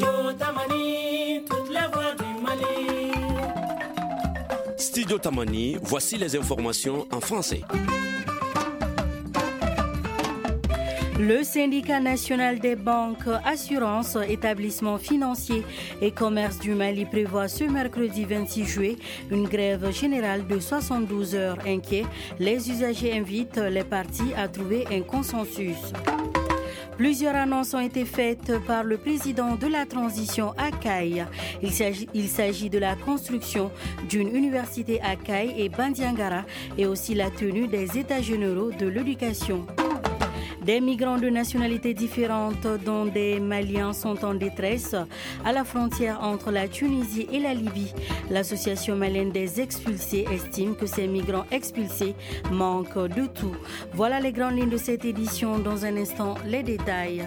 Studio Tamani, voici les informations en français. Le syndicat national des banques, assurances, établissements financiers et commerce du Mali prévoit ce mercredi 26 juillet une grève générale de 72 heures. Inquiets, les usagers invitent les parties à trouver un consensus. Plusieurs annonces ont été faites par le président de la transition à Caille. Il s'agit de la construction d'une université à Caille et Bandiangara et aussi la tenue des États généraux de l'éducation. Des migrants de nationalités différentes, dont des Maliens, sont en détresse à la frontière entre la Tunisie et la Libye. L'association malienne des expulsés estime que ces migrants expulsés manquent de tout. Voilà les grandes lignes de cette édition. Dans un instant, les détails.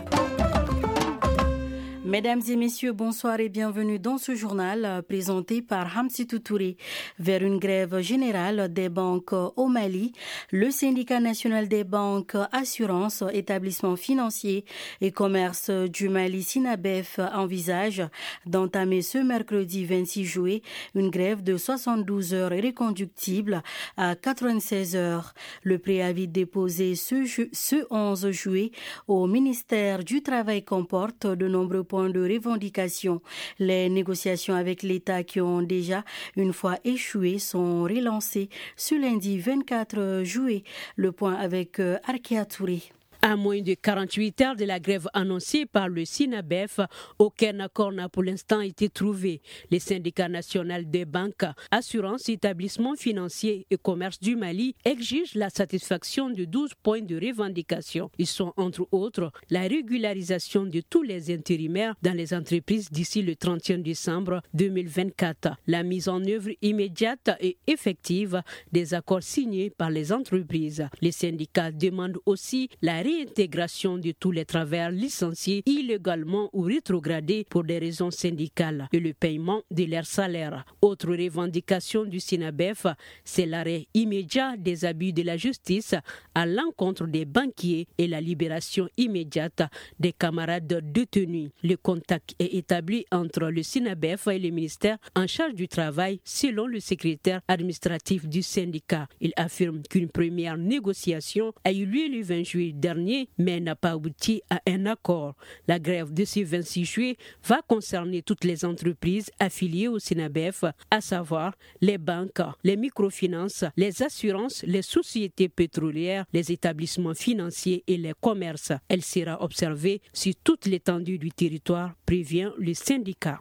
Mesdames et messieurs, bonsoir et bienvenue dans ce journal présenté par Hamsitou Touré. Vers une grève générale des banques au Mali, le syndicat national des banques, assurances, établissements financiers et commerce du Mali, SYNABEF, envisage d'entamer ce mercredi 26 juillet une grève de 72 heures reconductible à 96 heures. Le préavis déposé ce 11 juillet au ministère du Travail comporte de nombreux points de revendication. Les négociations avec l'État qui ont déjà une fois échoué sont relancées ce lundi 24 juillet. Le point avec Arkia Touré. À moins de 48 heures de la grève annoncée par le SYNABEF, aucun accord n'a pour l'instant été trouvé. Les syndicats nationaux des banques, assurances, établissements financiers et commerce du Mali exigent la satisfaction de 12 points de revendication. Ils sont entre autres la régularisation de tous les intérimaires dans les entreprises d'ici le 31 décembre 2024, la mise en œuvre immédiate et effective des accords signés par les entreprises. Les syndicats demandent aussi la réintégration de tous les travailleurs licenciés illégalement ou rétrogradés pour des raisons syndicales et le paiement de leur salaire. Autre revendication du SYNABEF, c'est l'arrêt immédiat des abus de la justice à l'encontre des banquiers et la libération immédiate des camarades détenus. Le contact est établi entre le SYNABEF et le ministère en charge du travail selon le secrétaire administratif du syndicat. Il affirme qu'une première négociation a eu lieu le 20 juillet dernier mais n'a pas abouti à un accord. La grève de ce 26 juillet va concerner toutes les entreprises affiliées au SYNABEF, à savoir les banques, les microfinances, les assurances, les sociétés pétrolières, les établissements financiers et les commerces. Elle sera observée sur toute l'étendue du territoire, prévient le syndicat.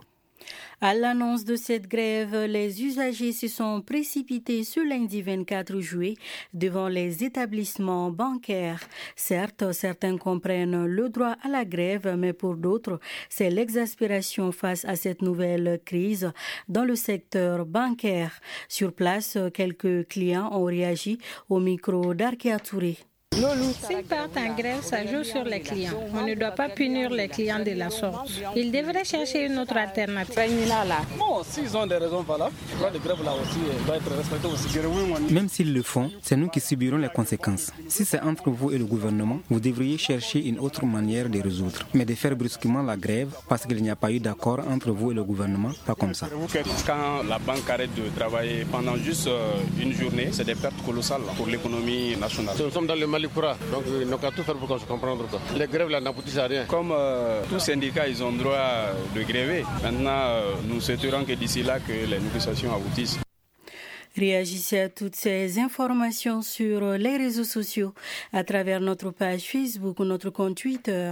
À l'annonce de cette grève, les usagers se sont précipités ce lundi 24 juillet devant les établissements bancaires. Certes, certains comprennent le droit à la grève, mais pour d'autres, c'est l'exaspération face à cette nouvelle crise dans le secteur bancaire. Sur place, quelques clients ont réagi au micro d'Arkia Touré. S'ils partent en grève, ça joue sur les clients. On ne doit pas punir les clients de la sorte. Ils devraient chercher une autre alternative. Bon, s'ils ont des raisons valables, le droit de grève là aussi doit être respecté aussi. Même s'ils le font, c'est nous qui subirons les conséquences. Si c'est entre vous et le gouvernement, vous devriez chercher une autre manière de résoudre. Mais de faire brusquement la grève parce qu'il n'y a pas eu d'accord entre vous et le gouvernement, pas comme ça. Quand la banque arrête de travailler pendant juste une journée, c'est des pertes colossales pour l'économie nationale. Nous sommes dans le Mali Koura, donc ils n'ont qu'à tout faire pour qu'on se comprenne. Les grèves là n'aboutissent à rien. Comme tous syndicats, ils ont droit de gréver. Maintenant, nous souhaiterons que d'ici là, que les négociations aboutissent. Réagissez à toutes ces informations sur les réseaux sociaux à travers notre page Facebook ou notre compte Twitter.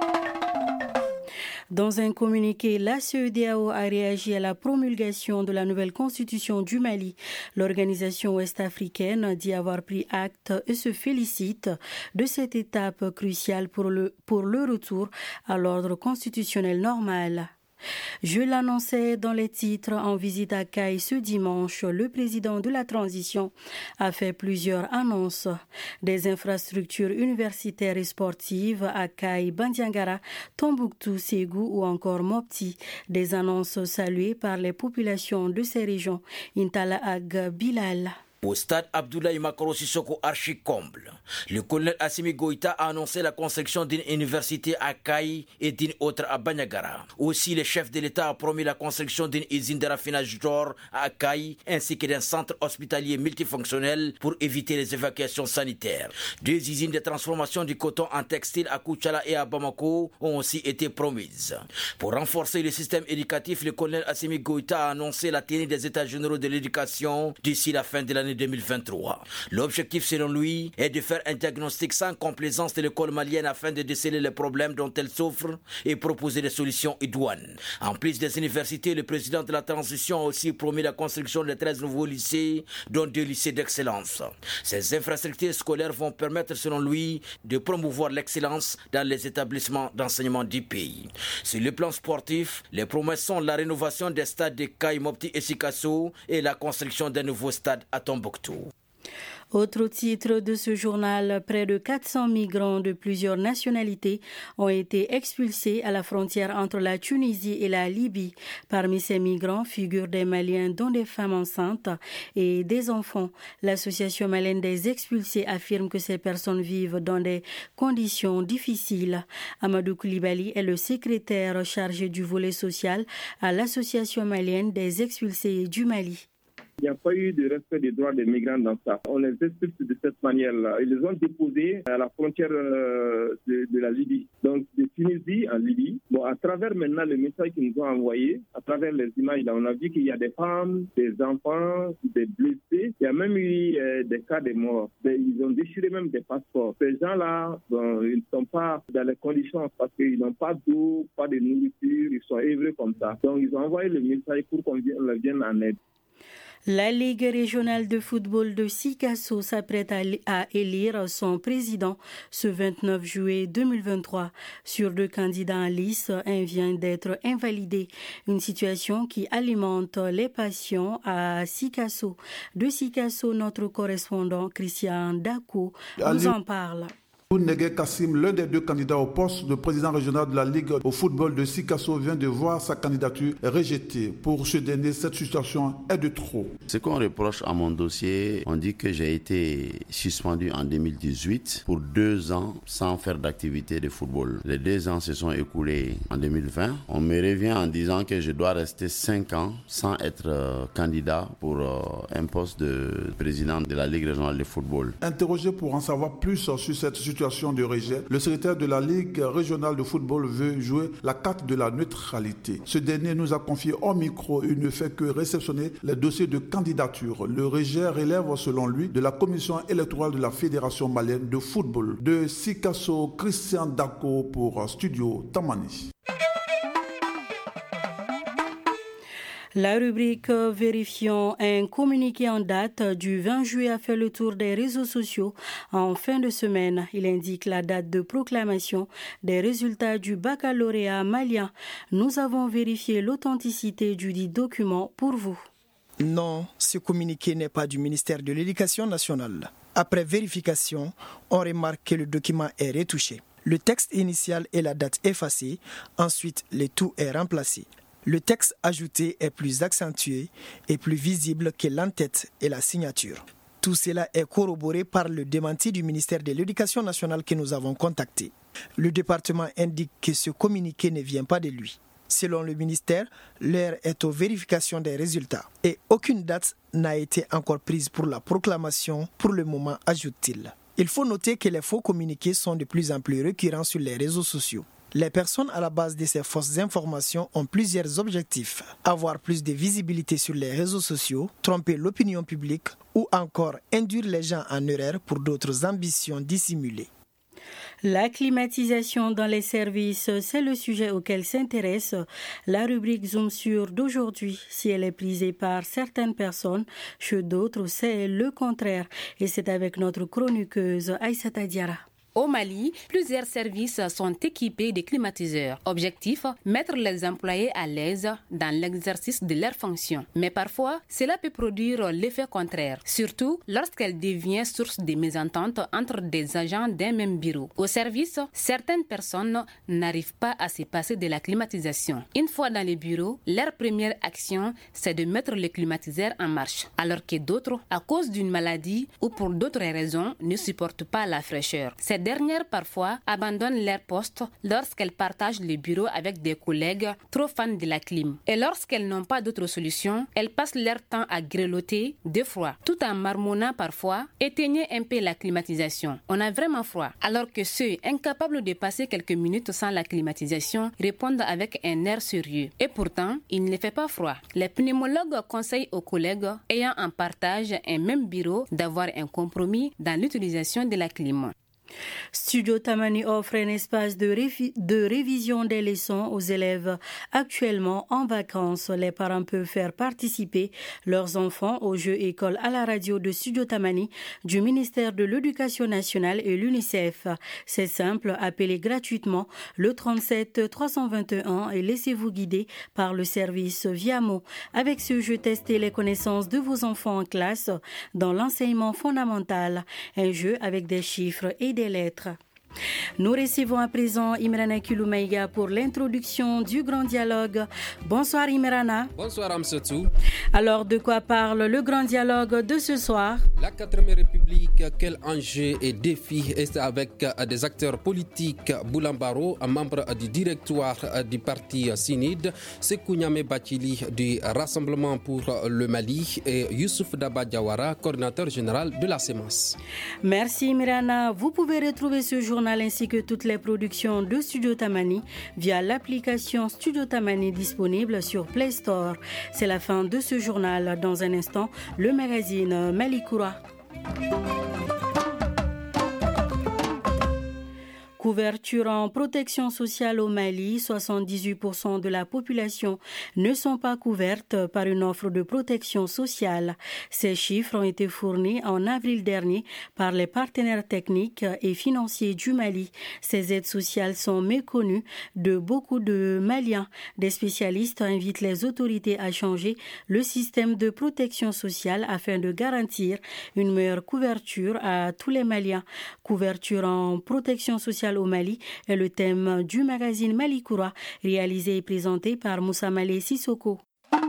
Dans un communiqué, la CEDEAO a réagi à la promulgation de la nouvelle constitution du Mali. L'organisation ouest-africaine dit avoir pris acte et se félicite de cette étape cruciale pour le retour à l'ordre constitutionnel normal. Je l'annonçais dans les titres, en visite à Caille ce dimanche, le président de la transition a fait plusieurs annonces. Des infrastructures universitaires et sportives à Caille, Bandiangara, Tombouctou, Ségou ou encore Mopti. Des annonces saluées par les populations de ces régions. Intala Ag Bilal. Au stade Abdoulaye Makoro Sissoko archi-comble, le colonel Assimi Goïta a annoncé la construction d'une université à Kaï et d'une autre à Banyagara. Aussi, le chef de l'État a promis la construction d'une usine de raffinage d'or à Kaï ainsi que d'un centre hospitalier multifonctionnel pour éviter les évacuations sanitaires. 2 usines de transformation du coton en textile à Koutchala et à Bamako ont aussi été promises. Pour renforcer le système éducatif, le colonel Assimi Goïta a annoncé la tenue des États généraux de l'éducation d'ici la fin de l'année 2023. L'objectif, selon lui, est de faire un diagnostic sans complaisance de l'école malienne afin de déceler les problèmes dont elle souffre et proposer des solutions idoines. En plus des universités, le président de la transition a aussi promis la construction de 13 nouveaux lycées, dont 2 lycées d'excellence. Ces infrastructures scolaires vont permettre, selon lui, de promouvoir l'excellence dans les établissements d'enseignement du pays. Sur le plan sportif, les promesses sont la rénovation des stades de Kaï, Mopti et Sikasso et la construction d'un nouveau stade à Tombouctou. Autre titre de ce journal, près de 400 migrants de plusieurs nationalités ont été expulsés à la frontière entre la Tunisie et la Libye. Parmi ces migrants figurent des Maliens dont des femmes enceintes et des enfants. L'association malienne des expulsés affirme que ces personnes vivent dans des conditions difficiles. Amadou Koulibaly est le secrétaire chargé du volet social à l'association malienne des expulsés du Mali. Il n'y a pas eu de respect des droits des migrants dans ça. On les expulse de cette manière-là. Ils les ont déposés à la frontière de la Libye, donc de Tunisie en Libye. Bon, à travers maintenant le message qu'ils nous ont envoyé, à travers les images, là, on a vu qu'il y a des femmes, des enfants, des blessés. Il y a même eu des cas de morts. Ils ont déchiré même des passeports. Ces gens-là, bon, ils ne sont pas dans les conditions parce qu'ils n'ont pas d'eau, pas de nourriture, ils sont évreux comme ça. Donc ils ont envoyé le message pour qu'on leur vienne en aide. La Ligue régionale de football de Sikasso s'apprête à élire son président ce 29 juillet 2023. Sur 2 candidats en lice, un vient d'être invalidé. Une situation qui alimente les passions à Sikasso. De Sikasso, notre correspondant Christian Dakou nous en parle. Negué Kassim, l'un des 2 candidats au poste de président régional de la Ligue au football de Sikasso, vient de voir sa candidature rejetée. Pour ce dernier, cette situation est de trop. Ce qu'on reproche à mon dossier, on dit que j'ai été suspendu en 2018 pour 2 ans sans faire d'activité de football. Les 2 ans se sont écoulés en 2020. On me revient en disant que je dois rester 5 ans sans être candidat pour un poste de président de la Ligue régionale de football. Interrogé pour en savoir plus sur cette situation de rejet, le secrétaire de la Ligue régionale de football veut jouer la carte de la neutralité. Ce dernier nous a confié au micro, il ne fait que réceptionner les dossiers de candidature. Le rejet relève selon lui de la commission électorale de la Fédération malienne de football. De Sikasso, Christian Dako pour Studio Tamani. La rubrique Vérifions, un communiqué en date du 20 juillet a fait le tour des réseaux sociaux en fin de semaine. Il indique la date de proclamation des résultats du baccalauréat malien. Nous avons vérifié l'authenticité du dit document pour vous. Non, ce communiqué n'est pas du ministère de l'Éducation nationale. Après vérification, on remarque que le document est retouché. Le texte initial et la date effacée, ensuite le tout est remplacé. Le texte ajouté est plus accentué et plus visible que l'entête et la signature. Tout cela est corroboré par le démenti du ministère de l'Éducation nationale que nous avons contacté. Le département indique que ce communiqué ne vient pas de lui. Selon le ministère, l'heure est aux vérifications des résultats et aucune date n'a été encore prise pour la proclamation pour le moment, ajoute-t-il. Il faut noter que les faux communiqués sont de plus en plus récurrents sur les réseaux sociaux. Les personnes à la base de ces fausses informations ont plusieurs objectifs. Avoir plus de visibilité sur les réseaux sociaux, tromper l'opinion publique ou encore induire les gens en erreur pour d'autres ambitions dissimulées. La climatisation dans les services, c'est le sujet auquel s'intéresse la rubrique Zoom sur d'aujourd'hui. Si elle est prisée par certaines personnes, chez d'autres, c'est le contraire. Et c'est avec notre chroniqueuse Aïssata Diarra. Au Mali, plusieurs services sont équipés de climatiseurs. Objectif, mettre les employés à l'aise dans l'exercice de leurs fonctions. Mais parfois, cela peut produire l'effet contraire, surtout lorsqu'elle devient source de mésentente entre des agents d'un même bureau. Au service, certaines personnes n'arrivent pas à se passer de la climatisation. Une fois dans les bureaux, leur première action, c'est de mettre le climatiseur en marche, alors que d'autres, à cause d'une maladie ou pour d'autres raisons, ne supportent pas la fraîcheur. Ces dernières, parfois, abandonnent leur poste lorsqu'elles partagent le bureau avec des collègues trop fans de la clim. Et lorsqu'elles n'ont pas d'autre solution, elles passent leur temps à grelotter de froid, tout en marmonnant parfois « éteignez un peu la climatisation, on a vraiment froid ». Alors que ceux incapables de passer quelques minutes sans la climatisation répondent avec un air sérieux. Et pourtant, il ne fait pas froid. Les pneumologues conseillent aux collègues ayant en partage un même bureau d'avoir un compromis dans l'utilisation de la clim. Studio Tamani offre un espace de révision des leçons aux élèves actuellement en vacances. Les parents peuvent faire participer leurs enfants aux jeux écoles à la radio de Studio Tamani du ministère de l'Éducation nationale et l'UNICEF. C'est simple, appelez gratuitement le 37 321 et laissez-vous guider par le service Viamo. Avec ce jeu, testez les connaissances de vos enfants en classe dans l'enseignement fondamental. Un jeu avec des chiffres et des lettres. Nous recevons à présent Imrana Kiloumaïga pour l'introduction du Grand Dialogue. Bonsoir Imrana. Bonsoir Amsatou. Alors, de quoi parle le Grand Dialogue de ce soir? La 4e République, quel enjeu et défi est avec des acteurs politiques? Boulambaro, membre du directoire du parti SINID, Sekou Niamé Bathily du Rassemblement pour le Mali et Youssouf Daba Diawara, coordinateur général de la CEMAS. Merci Imrana. Vous pouvez retrouver ce journal ainsi que toutes les productions de Studio Tamani via l'application Studio Tamani disponible sur Play Store. C'est la fin de ce journal. Dans un instant, le magazine Malikoura. Couverture en protection sociale au Mali, 78% de la population ne sont pas couvertes par une offre de protection sociale. Ces chiffres ont été fournis en avril dernier par les partenaires techniques et financiers du Mali. Ces aides sociales sont méconnues de beaucoup de Maliens. Des spécialistes invitent les autorités à changer le système de protection sociale afin de garantir une meilleure couverture à tous les Maliens. Couverture en protection sociale au Mali est le thème du magazine Malikoura, réalisé et présenté par Moussa Malé Sissoko.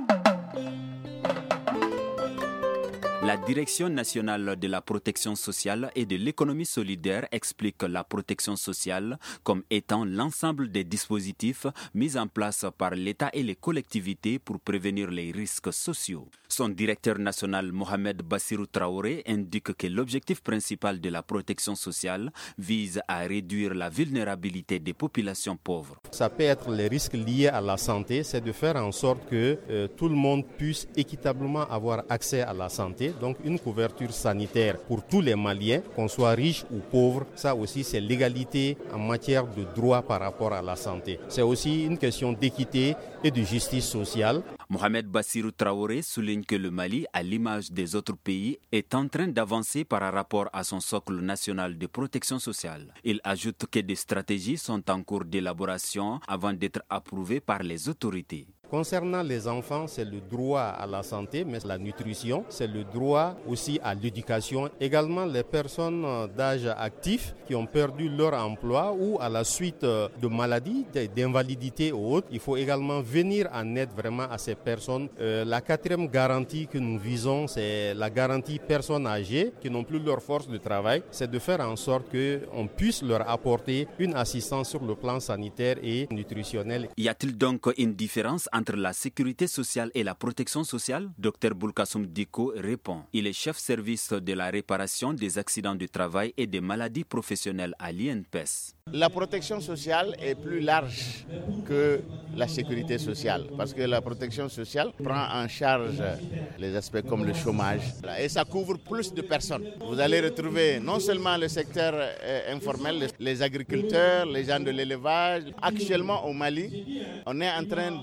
La Direction nationale de la protection sociale et de l'économie solidaire explique la protection sociale comme étant l'ensemble des dispositifs mis en place par l'État et les collectivités pour prévenir les risques sociaux. Son directeur national, Mohamed Bassirou Traoré, indique que l'objectif principal de la protection sociale vise à réduire la vulnérabilité des populations pauvres. Ça peut être les risques liés à la santé, c'est de faire en sorte que tout le monde puisse équitablement avoir accès à la santé. Donc une couverture sanitaire pour tous les Maliens, qu'on soit riche ou pauvre, ça aussi c'est l'égalité en matière de droit par rapport à la santé. C'est aussi une question d'équité et de justice sociale. Mohamed Bassirou Traoré souligne que le Mali, à l'image des autres pays, est en train d'avancer par rapport à son socle national de protection sociale. Il ajoute que des stratégies sont en cours d'élaboration avant d'être approuvées par les autorités. Concernant les enfants, c'est le droit à la santé, mais la nutrition, c'est le droit aussi à l'éducation. Également, les personnes d'âge actif qui ont perdu leur emploi ou à la suite de maladies, d'invalidité ou autres, il faut également venir en aide vraiment à ces personnes. La 4e garantie que nous visons, c'est la garantie personnes âgées qui n'ont plus leur force de travail. C'est de faire en sorte qu'on puisse leur apporter une assistance sur le plan sanitaire et nutritionnel. Y a-t-il donc une différence entre la sécurité sociale et la protection sociale? Dr Boulkassoum Diko répond. Il est chef service de la réparation des accidents de travail et des maladies professionnelles à l'INPES. La protection sociale est plus large que la sécurité sociale parce que la protection sociale prend en charge les aspects comme le chômage et ça couvre plus de personnes. Vous allez retrouver non seulement le secteur informel, les agriculteurs, les gens de l'élevage. Actuellement au Mali, on est en train d'aller vers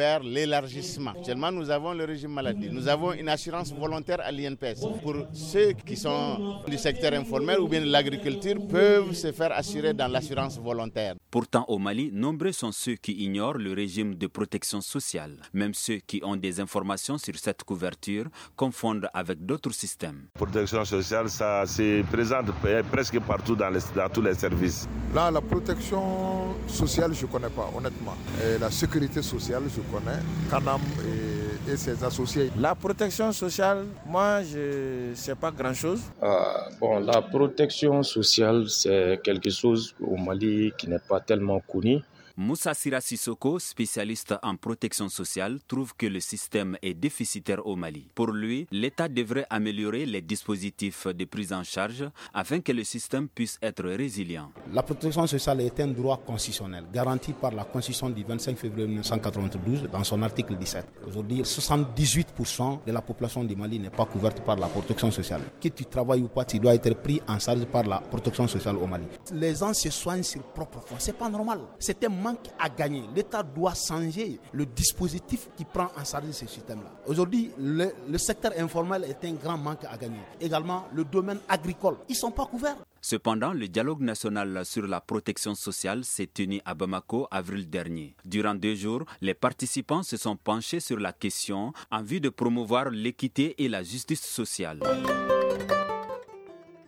vers l'élargissement. Actuellement, nous avons le régime maladie. Nous avons une assurance volontaire à l'INPS. Pour ceux qui sont du secteur informel ou bien de l'agriculture, peuvent se faire assurer dans l'assurance volontaire. Pourtant, au Mali, nombreux sont ceux qui ignorent le régime de protection sociale. Même ceux qui ont des informations sur cette couverture confondent avec d'autres systèmes. La protection sociale, ça se présente presque partout dans tous les services. Là, la protection sociale, je ne connais pas, honnêtement. Et la sécurité sociale, je connais. Canam et ses associés. La protection sociale, moi, je ne sais pas grand-chose. La protection sociale, c'est quelque chose au Mali qui n'est pas tellement connu. Moussa Sira Sissoko, spécialiste en protection sociale, trouve que le système est déficitaire au Mali. Pour lui, l'État devrait améliorer les dispositifs de prise en charge afin que le système puisse être résilient. La protection sociale est un droit constitutionnel garanti par la Constitution du 25 février 1992 dans son article 17. Aujourd'hui, 78% de la population du Mali n'est pas couverte par la protection sociale. Que tu travailles ou pas, tu dois être pris en charge par la protection sociale au Mali. Les gens se soignent sur propre fonds. C'est pas normal. C'est un manque à gagner. L'État doit changer le dispositif qui prend en charge ce système-là. Aujourd'hui, le secteur informel est un grand manque à gagner. Également, le domaine agricole, ils ne sont pas couverts. Cependant, le dialogue national sur la protection sociale s'est tenu à Bamako avril dernier. Durant 2 jours, les participants se sont penchés sur la question en vue de promouvoir l'équité et la justice sociale.